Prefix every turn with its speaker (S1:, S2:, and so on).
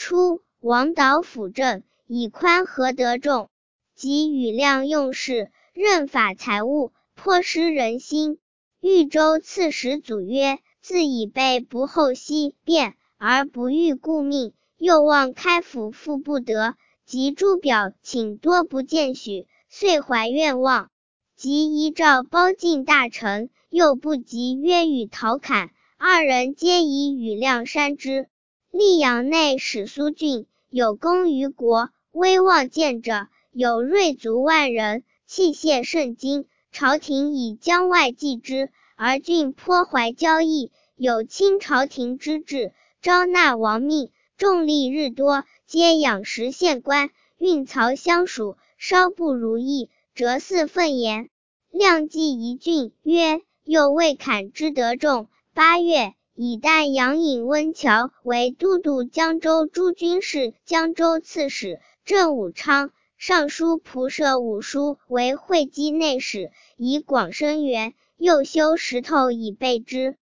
S1: 初，王导辅政，以宽和得众，及庾亮用事，任法财物，颇失人心。豫州刺史祖曰：自以备不后息变，而不欲顾命，又望开府复不得，及诸表请多不见许，遂怀愿望。即遗诏褒进大臣，又不及约与陶侃，二人皆以庾亮删之。溧阳内史苏峻有功于国，威望见者，有锐卒万人，器械甚精，朝廷以疆外忌之，而郡颇怀骄逸，有亲朝廷之志，招纳王命，众力日多，皆养实县官，运曹相属，稍不如意，折嗣愤言。亮既一郡，曰：又未砍之得众。8月，以旦阳尹温峤为都督江州诸军事、江州刺史，镇武昌。尚书仆射武书为会稽内史，以广生源，又修石头以备之。